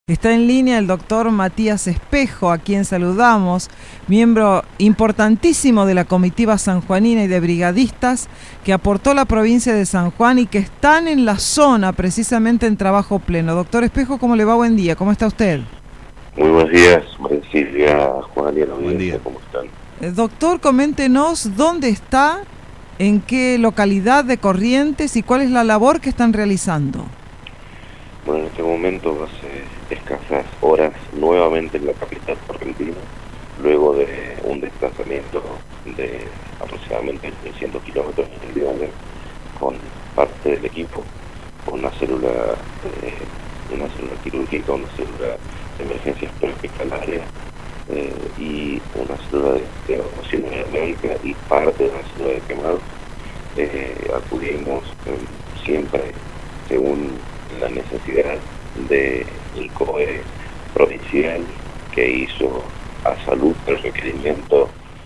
Está en línea el doctor Matías Espejo, a quien saludamos, miembro importantísimo de la comitiva sanjuanina y de brigadistas que aportó la provincia de San Juan y que están en la zona precisamente en trabajo pleno. Doctor Espejo, ¿cómo le va? Buen día, ¿cómo está usted? Muy buenos días, María Silvia, Juan y la Buen día. ¿Cómo están? Doctor, coméntenos dónde está, en qué localidad de Corrientes y cuál es la labor que están realizando. Bueno, en este momento, hace escasas horas, nuevamente en la capital correntina, luego de un desplazamiento de aproximadamente 300 kilómetros en diagonal con parte del equipo, con una célula quirúrgica, una célula de emergencias prehospitalarias y una célula de evacuación médica y parte de la célula de quemados. Acudimos siempre según la necesidad del COE provincial que hizo a salud el requerimiento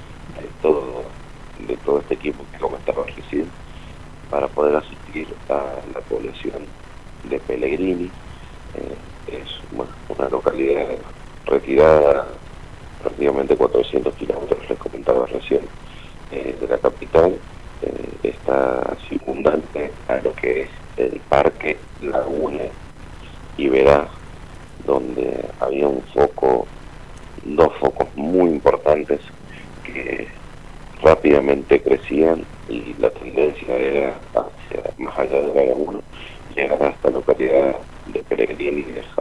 de todo este equipo que comentaba recién para poder asistir a la población de Pellegrini. Es una localidad retirada prácticamente 400 kilómetros, les comentaba recién, de la capital. Está circundante a lo que es el Parque Laguna Iberá, donde había dos focos muy importantes que rápidamente crecían y la tendencia era hacia más allá de la laguna, llegar a esta localidad de Pellegrini,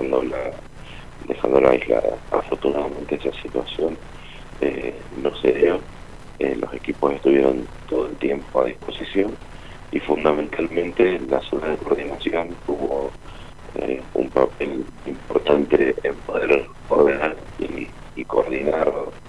dejándola aislada. Afortunadamente esa situación no se dio. Los equipos estuvieron todo el tiempo a disposición y fundamentalmente la zona de coordinación tuvo un papel importante en poder ordenar y coordinar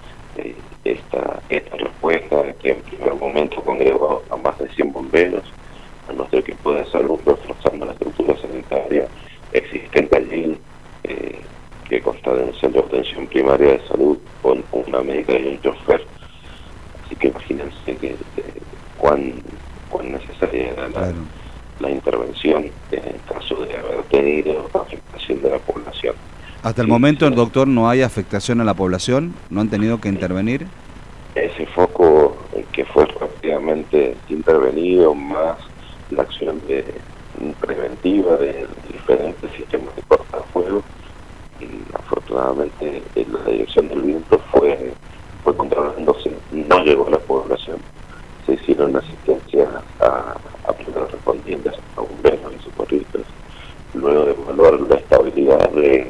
esta respuesta, que en primer momento congregó a más de 100 bomberos, a nuestro equipo de salud, reforzando la estructura sanitaria existente allí, que consta de un centro de atención primaria de salud con una médica y un chofer. Así que imagínense que cuán necesaria era la intervención en el caso de haber tenido afectación de la población. Hasta el momento, doctor, ¿no hay afectación a la población? ¿No han tenido que intervenir? Ese foco que fue rápidamente intervenido, más la acción preventiva de diferentes sistemas de cortafuego, y afortunadamente la dirección del viento fue controlándose, no llegó a la población. Se hicieron asistencias a primeros respondientes, a bomberos y socorristas. Luego de evaluar la estabilidad de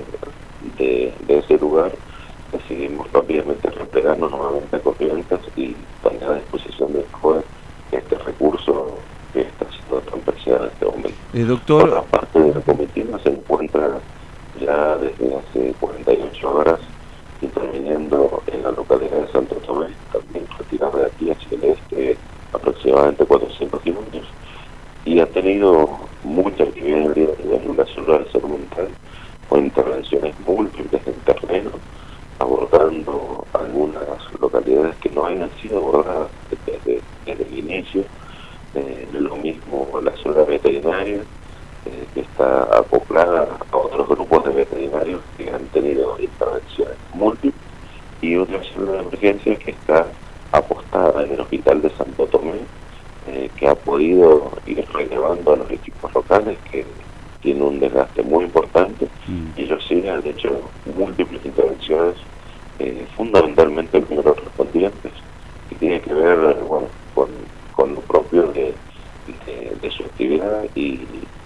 ese lugar, decidimos rápidamente replegarnos nuevamente a Corrientes y poner a disposición del COE este recurso que está siendo tan preciado en este momento. Doctor, Otra parte de la comitiva se encuentra ya desde hace 48 horas interviniendo en la localidad de Santo Tomé, también retirada de aquí hacia el este, aproximadamente 400 kilómetros, y ha tenido mucha actividad en el día de hoy en la zona de salud mental, con intervenciones múltiples en terreno, abordando algunas localidades que no hayan sido abordadas desde el inicio. Lo mismo la zona veterinaria, que está acoplada a otros grupos de veterinarios que han tenido intervenciones múltiples, y otra zona de emergencia que está apostada en el hospital de Santo Tomé, que ha podido ir relevando a los equipos locales que tienen un desgaste muy importante, y ellos sí han hecho múltiples intervenciones, fundamentalmente en primeros respondientes, que tiene que ver con lo propio de su actividad, y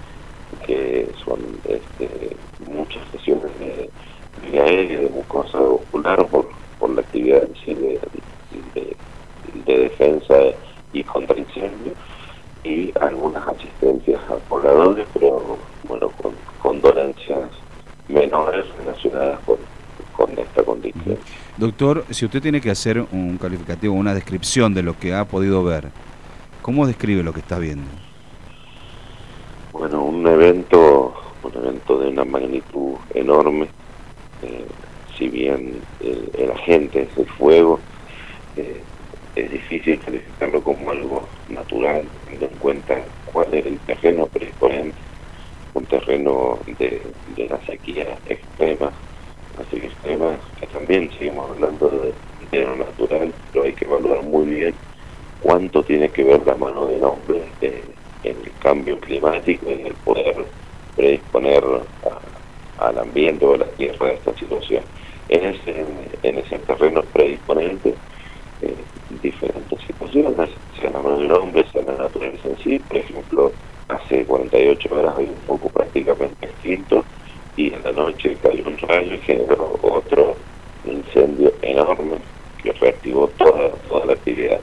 que son muchas sesiones de vía aérea, de mucosa ocular por la actividad en sí de defensa y contra incendio, y algunas asistencias a pobladores, pero con dolencias menores relacionadas con esta condición. Doctor, si usted tiene que hacer un calificativo, una descripción de lo que ha podido ver, ¿cómo describe lo que está viendo? Bueno, un evento de una magnitud enorme. Si bien el agente es el fuego, es difícil calificarlo como algo natural, teniendo en cuenta cuál era el terreno predisponente, con terreno de la sequía extrema, así que extrema, que también seguimos hablando de lo natural, pero hay que evaluar muy bien cuánto tiene que ver la mano del hombre en el cambio climático y en el poder predisponer al ambiente o a la tierra de esta situación. En ese terreno predisponente, diferentes situaciones, sea la mano del hombre, sea la naturaleza en sí. Por ejemplo, hace 48 horas hay un foco prácticamente extinto y en la noche cayó un rayo y generó otro incendio enorme que reactivó toda la actividad.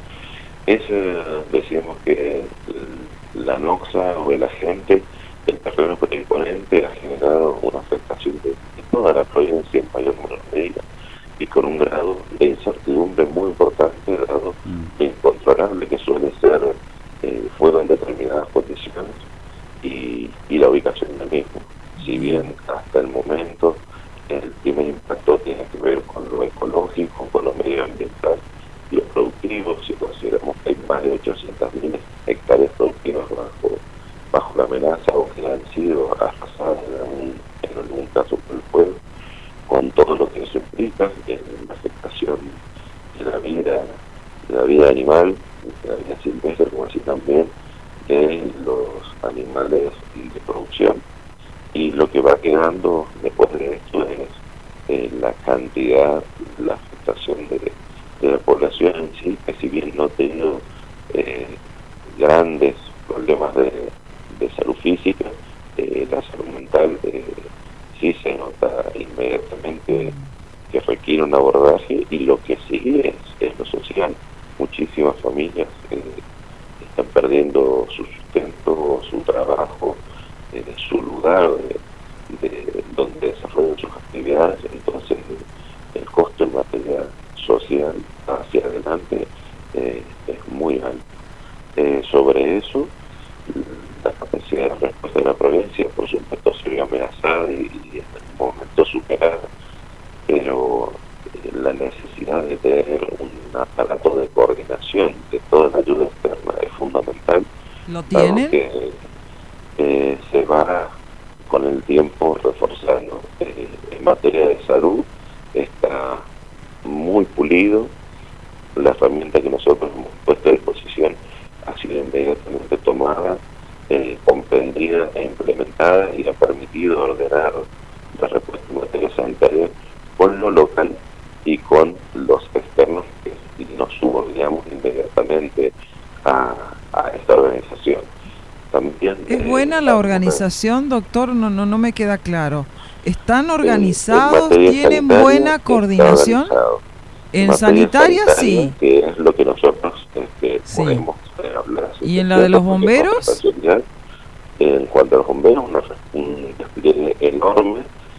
Decimos que la NOxA o el agente del terreno predisponente ha generado una afectación de toda la provincia en mayor medida y con un grado de incertidumbre muy importante, dado lo incontrolable que suele ser fuego en determinadas condiciones y la ubicación del mismo. Si bien hasta el momento el primer impacto tiene que ver con lo ecológico, con lo medioambiental y lo productivo, si consideramos que hay más de 800.000 hectáreas productivas bajo la amenaza o que han sido arrasadas en algún caso por el fuego, con todo lo que eso implica en la afectación de la vida animal, de la vida silvestre, como así también de los animales de producción. Y lo que va quedando después de esto es la cantidad, la afectación de la población en sí, que si bien no ha tenido grandes problemas de salud física, la salud mental sí se nota inmediatamente que requiere un abordaje, y lo que sigue es lo social. Muchísimas familias están perdiendo su sustento, su trabajo, su lugar donde desarrollan sus actividades. Entonces el costo en materia social hacia adelante es muy alto. Sobre eso, la capacidad de respuesta de la provincia, por supuesto, se ve amenazada y en el momento superada, pero la necesidad de tener un aparato de coordinación de toda la ayuda externa es fundamental. ¿Lo tienen? Que se va con el tiempo reforzando. En materia de salud está muy pulido. La herramienta que nosotros hemos puesto a disposición ha sido inmediatamente tomada, comprendida e implementada, y ha permitido ordenar la respuesta en materia sanitaria con lo local y con los externos, que nos subordinamos inmediatamente a esta organización. También, ¿es buena la organización, doctor? No me queda claro. ¿Están organizados? ¿Tienen buena coordinación? En sanitaria sí. Que es lo que nosotros podemos hablar. ¿Y en la de los bomberos? En cuanto a los bomberos, un despliegue enorme.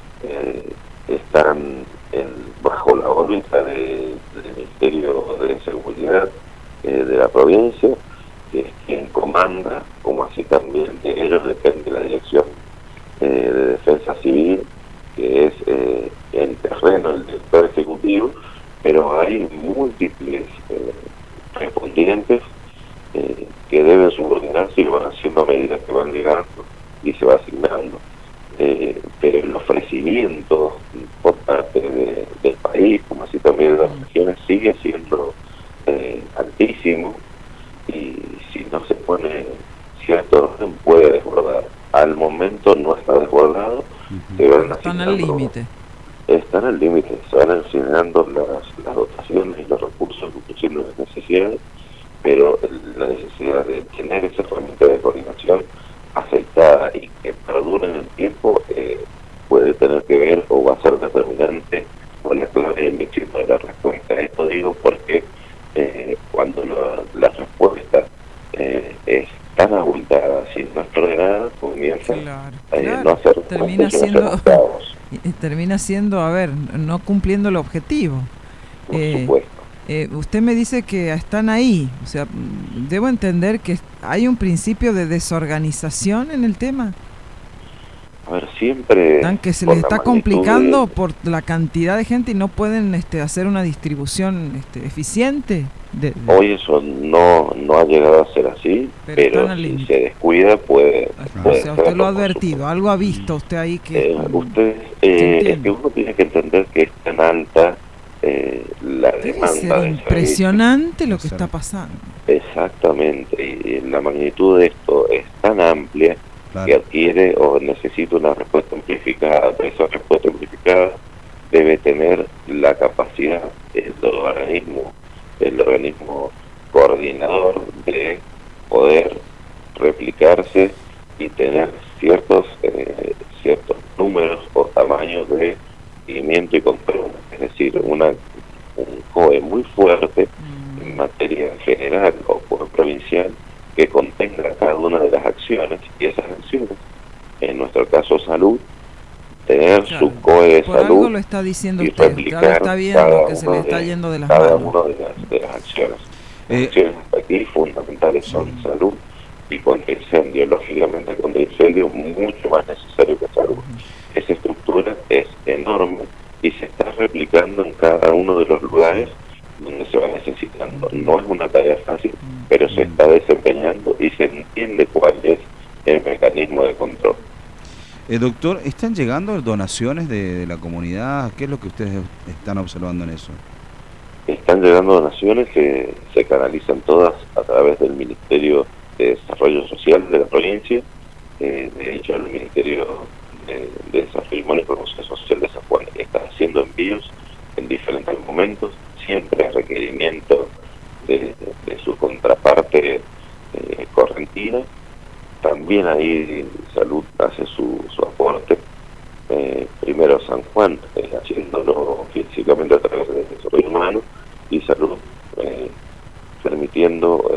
Están bajo la órbita del Ministerio de Seguridad de la provincia, que es quien comanda, como así también de ellos depende la Dirección de Defensa Civil, que es el terreno, el director ejecutivo, pero hay múltiples respondientes que deben subordinarse y van haciendo a medida que van llegando y se va asignando. Pero el ofrecimiento por parte del país, como así también de las regiones, sigue siendo altísimo, y si no se pone cierto orden puede desbordar. Al momento no está desbordado. Están al límite. Están al límite, se van asignando las dotaciones y los recursos en función de las necesidades, pero la necesidad de tener esa herramienta de coordinación aceptada y que perdure en el tiempo puede tener que ver o va a ser determinante con la clave del éxito de la respuesta. Esto digo porque cuando la respuesta es tan abultada, si no es ordenada, comienza a no hacer termina siendo, a ver, no cumpliendo el objetivo. Por supuesto. Usted me dice que están ahí, o sea, debo entender que hay un principio de desorganización en el tema. A ver, siempre... Tan que se les está complicando por la cantidad de gente y no pueden hacer una distribución eficiente. Hoy eso no ha llegado a ser así, pero si se descuida puede o sea, usted lo ha advertido, algo ha visto usted ahí que... es que uno tiene que entender que es tan alta la demanda. Ser impresionante lo que está pasando. Exactamente, y la magnitud de esto es tan amplia, claro, que adquiere o necesita una respuesta amplificada. Esa respuesta amplificada debe tener la capacidad el organismo coordinador de poder replicarse y tener ciertos números o tamaños de seguimiento y control. Es decir, un COE muy fuerte en materia general o provincial que contenga cada una de las acciones, y esas acciones, en nuestro caso salud, tener su COE de por salud, algo lo está diciendo y usted, replicar está viendo que se le está yendo de las cada manos. una de las acciones. Las acciones aquí fundamentales son salud y contra incendio. Lógicamente contra incendio mucho más necesario que salud. Esa estructura es enorme y se está replicando en cada uno de los lugares donde se va necesitando. No es una tarea fácil, pero se está desempeñando y se entiende cuál es el mecanismo de control. Doctor, ¿están llegando donaciones de la comunidad? ¿Qué es lo que ustedes están observando en eso? Están llegando donaciones que se canalizan todas a través del Ministerio de Desarrollo Social de la provincia. De hecho, el Ministerio de Desarrollo Humano y Promoción Social de San Juan está haciendo envíos en diferentes momentos, siempre a requerimiento de su contraparte correntina. También ahí Salud hace su aporte, primero San Juan, haciéndolo físicamente a través del desarrollo humano, y Salud permitiendo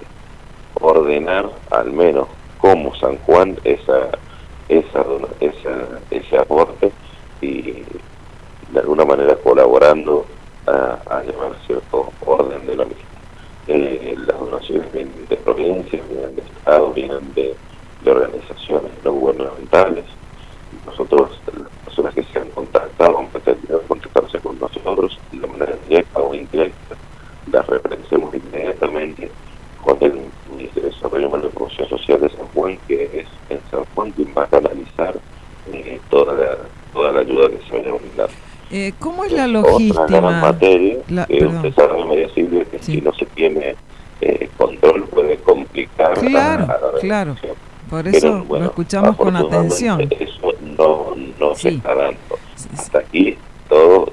ordenar al menos como San Juan ese aporte, y de alguna manera colaborando a llevar cierto orden de la misma. Las donaciones vienen de provincias, vienen de Estado, vienen de organizaciones no gubernamentales. Nosotros, las personas que se han contactado, han pretendido contactarse con nosotros de manera directa o indirecta, las referenciamos inmediatamente con el Ministerio de Desarrollo Humano y Promoción Social de San Juan, que es en San Juan quien va a canalizar toda la ayuda que se vaya a brindar. ¿Cómo es la logística? Otra gran materia que usted sabe, María Silvia, que si no se tiene control puede complicar. Claro. Por eso lo escuchamos con atención. Eso no se está dando. Hasta aquí todo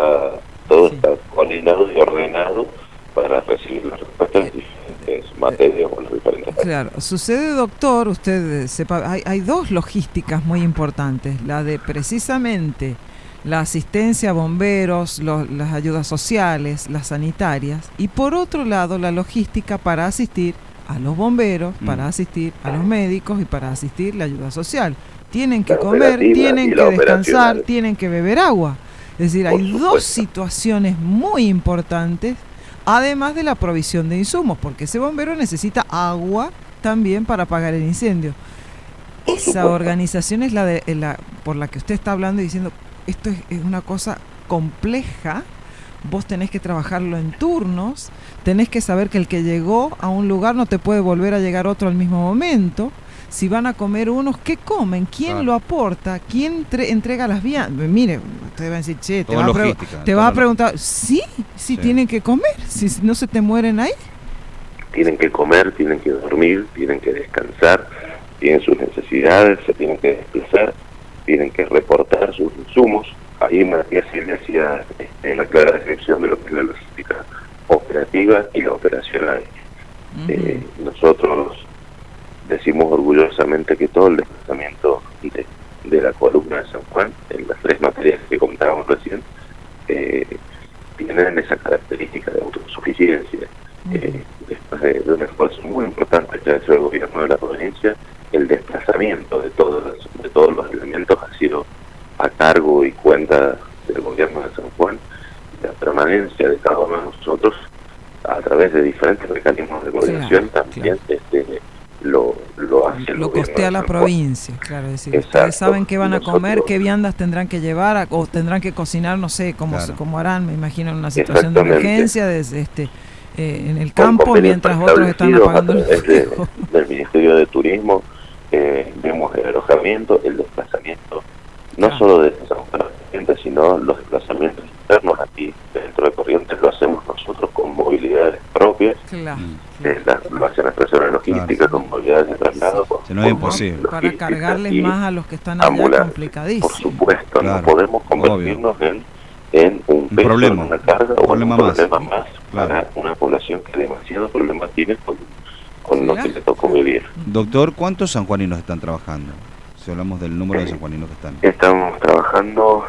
está coordinado y ordenado para recibir las respuestas de diferentes materias o las diferentes. Claro, sucede, doctor, usted sepa, hay dos logísticas muy importantes, la de precisamente la asistencia a bomberos, las ayudas sociales, las sanitarias, y por otro lado la logística para asistir a los bomberos, para asistir a los médicos y para asistir a la ayuda social. Tienen que comer, tienen que descansar, tienen que beber agua. Es decir, hay dos situaciones muy importantes, además de la provisión de insumos, porque ese bombero necesita agua también para apagar el incendio. Esa organización es la por la que usted está hablando y diciendo, esto es una cosa compleja. Vos tenés que trabajarlo en turnos, tenés que saber que el que llegó a un lugar no te puede volver a llegar otro al mismo momento. Si van a comer unos, ¿qué comen? ¿Quién lo aporta? ¿Quién entrega las viandas? Mire, ustedes van a decir, che, te va a preguntar, sí, tienen que comer, si no se te mueren ahí. Tienen que comer, tienen que dormir, tienen que descansar, tienen sus necesidades, se tienen que desplazar, tienen que reportar sus insumos. Ahí Matías Silvia hacía la clara descripción de lo que es la logística operativa y la operacional. Nosotros decimos orgullosamente que todo el desplazamiento de la columna de San Juan, en las tres materias que comentábamos recién, tienen esa característica de autosuficiencia. Después de un esfuerzo muy importante que ha hecho el gobierno de la provincia, el desplazamiento de todos los elementos ha sido a cargo y cuenta del gobierno de San Juan. La permanencia de cada uno de nosotros a través de diferentes mecanismos de coordinación también lo hace el lo gobierno costea de la San Juan. provincia, claro, es decir, Exacto. ustedes saben qué van a comer, Nosotros- qué viandas tendrán que llevar o tendrán que cocinar, no sé Claro. cómo harán, me imagino en una situación de Exactamente. emergencia en el Con campo convenios mientras otros están preestablecidos apagando el a través fuego. del Ministerio de Turismo, vemos el alojamiento, el desplazamiento, no Claro. solo de San Juan de Corrientes, sino los desplazamientos internos aquí dentro de Corrientes lo hacemos nosotros con movilidades propias. Claro, Lo hacen las personas logísticas con movilidades de traslado. Sí. Si no es imposible. Para cargarles y más a los que están allá, ambulancias. complicadísimo. Por supuesto, Claro, no podemos convertirnos en un peso, problema, en una carga o en un problema más. problema más Claro. para una población que demasiado problema tiene con lo que Claro. le tocó vivir. Doctor, ¿cuántos sanjuaninos están trabajando? Si hablamos del número de sanjuaninos que están. Estamos trabajando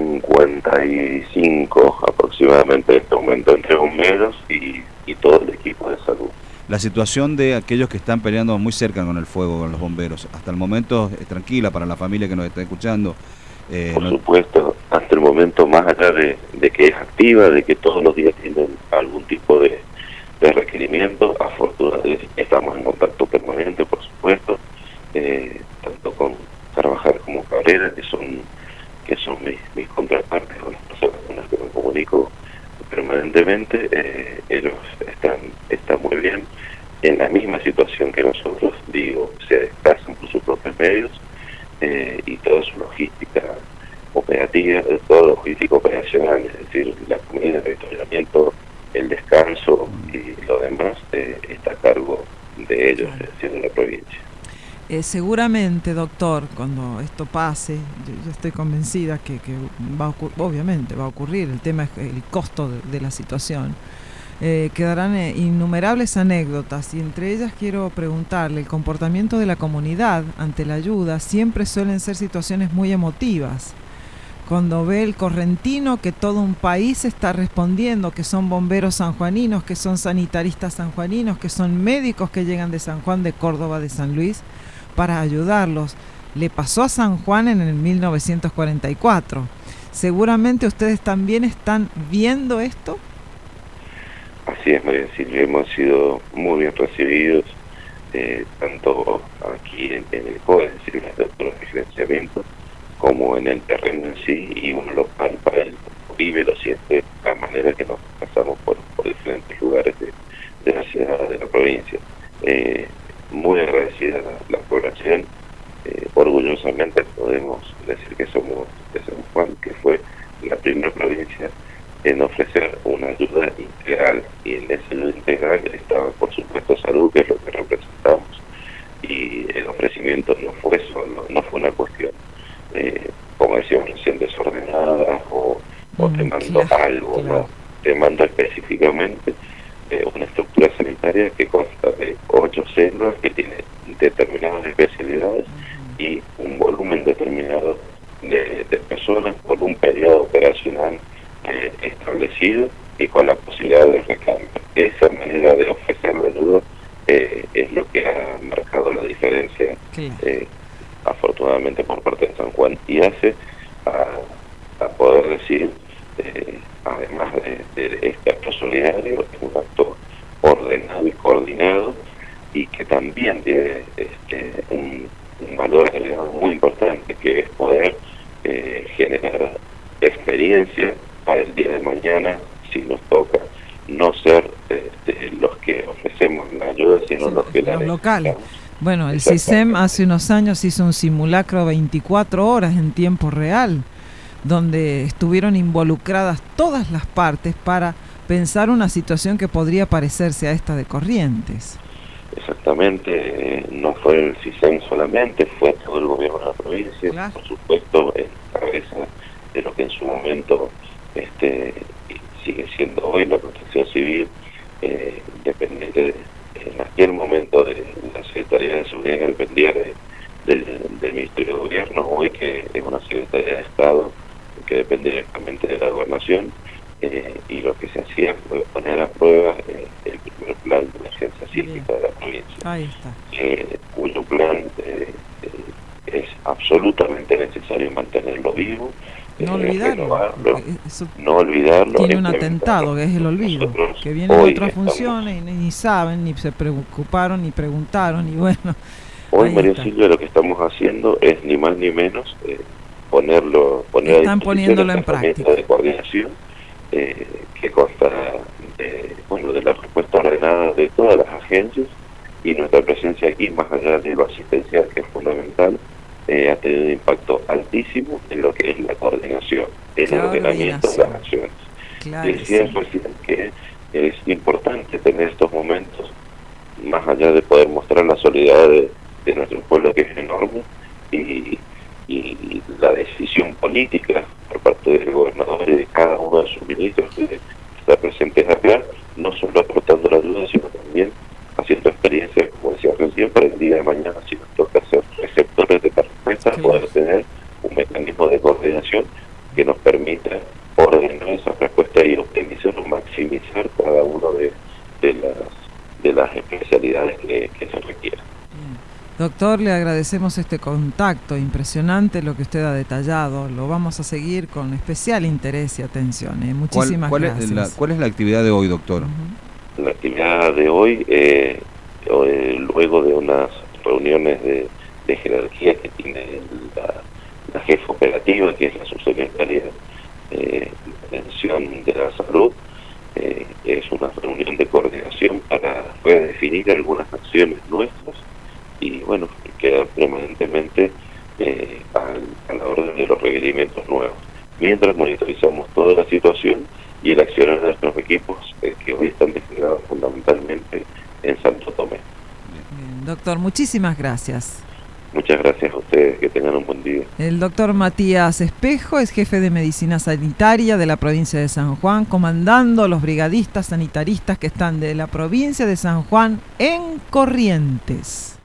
55 aproximadamente en este momento entre bomberos y todo el equipo de salud. La situación de aquellos que están peleando muy cerca con el fuego, con los bomberos, hasta el momento es tranquila para la familia que nos está escuchando. Por supuesto, hasta el momento, más allá de que es activa, de que todos los días tienen algún tipo de requerimiento, afortunadamente estamos en contacto permanente, por supuesto, tanto con Carvajal como Cabrera, que son mis contrapartes, con las personas con las que me comunico permanentemente. Ellos están muy bien, en la misma situación que nosotros, digo, se desplazan por sus propios medios, y toda su logística operativa, toda logística operacional, es decir, la comida, el avituallamiento, el descanso y lo demás está a cargo de ellos, es decir, de la provincia. Seguramente, doctor, cuando esto pase, yo estoy convencida que obviamente va a ocurrir, el tema es el costo de la situación. Quedarán innumerables anécdotas y entre ellas quiero preguntarle, el comportamiento de la comunidad ante la ayuda siempre suelen ser situaciones muy emotivas. Cuando ve el correntino que todo un país está respondiendo, que son bomberos sanjuaninos, que son sanitaristas sanjuaninos, que son médicos que llegan de San Juan, de Córdoba, de San Luis, para ayudarlos. Le pasó a San Juan en el 1944. Seguramente ustedes también están viendo esto. Así es, María Silvia, hemos sido muy bien recibidos, tanto aquí en el COE, es decir, en los centros de financiamiento, como en el terreno en sí, y uno lo palpa, él vive, lo siente, de la manera que nos pasamos por diferentes lugares de la ciudad, de la provincia. Muy agradecida la población, orgullosamente podemos decir que somos de San Juan, que fue la primera provincia en ofrecer una ayuda integral, y en esa ayuda integral estaba por supuesto salud, que es lo que representamos, y el ofrecimiento no fue una cuestión, como decíamos recién, desordenada o te mando algo, no, te mando específicamente una estructura sanitaria que consta de 8 células que tienen determinadas especialidades y un volumen determinado de personas por un periodo operacional establecido y con la posibilidad de recambio. Esa manera de ofrecer la ayuda es lo que ha marcado la diferencia, afortunadamente por parte de San Juan, y hace a poder decir, además de este acto solidario, es un acto ordenado y coordinado, y que también tiene un valor agregado muy importante, que es poder generar experiencia para el día de mañana, si nos toca no ser los que ofrecemos la ayuda, sino los que la locales. Bueno, el CISEM hace unos años hizo un simulacro 24 horas en tiempo real, donde estuvieron involucradas todas las partes para pensar una situación que podría parecerse a esta de Corrientes. Exactamente, no fue el CISEM solamente, fue todo el gobierno de la provincia, claro. Por supuesto, en cabeza de lo que en su momento sigue siendo hoy la Protección Civil, dependiente en aquel momento de la Secretaría de Seguridad, que dependía del Ministerio de Gobierno, hoy que es una Secretaría de Estado que depende directamente de la Gobernación, y lo que se hacía fue poner a prueba el primer plan de emergencia sísmica de la provincia. Ahí está. Cuyo plan es absolutamente necesario mantenerlo vivo, No olvidarlo. renovarlo, Eso no olvidarlo. tiene un atentado, que es el olvido. Nosotros Que vienen hoy otras estamos- funciones y ni saben, ni se preocuparon, ni preguntaron, y bueno. Hoy, Ahí María está. Silvia, lo que estamos haciendo es ni más ni menos poner Están a disposición poniéndolo en esta herramienta práctica. de coordinación que consta de la respuesta ordenada de todas las agencias, y nuestra presencia aquí, más allá de lo asistencial, que es fundamental, ha tenido un impacto altísimo en lo que es la coordinación, en el ordenamiento de las acciones. Claro, Decía recién que es importante tener estos momentos, más allá de poder mostrar la solidaridad de nuestro pueblo, que es enorme, y la decisión política por parte del gobernador y de cada uno de sus ministros que está presentes acá, no solo aportando la ayuda, sino también haciendo experiencias, como decía recién, para el día de mañana, si nos toca ser receptores de respuesta, Claro. poder tener un mecanismo de coordinación que nos permita ordenar esa respuesta y optimizar o maximizar cada uno de las especialidades que se requieran. Bien. Doctor, le agradecemos este contacto, impresionante lo que usted ha detallado, lo vamos a seguir con especial interés y atención. Muchísimas gracias. ¿Cuál es la actividad de hoy, doctor? La actividad de hoy, luego de unas reuniones de jerarquía que tiene la jefa operativa, que es la subsecretaria de Atención de la Salud, es una reunión de coordinación para redefinir algunas acciones nuestras y, bueno, quedar permanentemente a la orden de los requerimientos nuevos, mientras monitorizamos toda la situación y el accionar de nuestros equipos que hoy están destinados fundamentalmente en Santo Tomé. Bien, doctor, muchísimas gracias. Muchas gracias a ustedes, que tengan un buen día. El doctor Matías Espejo es jefe de medicina sanitaria de la provincia de San Juan, comandando los brigadistas sanitaristas que están de la provincia de San Juan en Corrientes.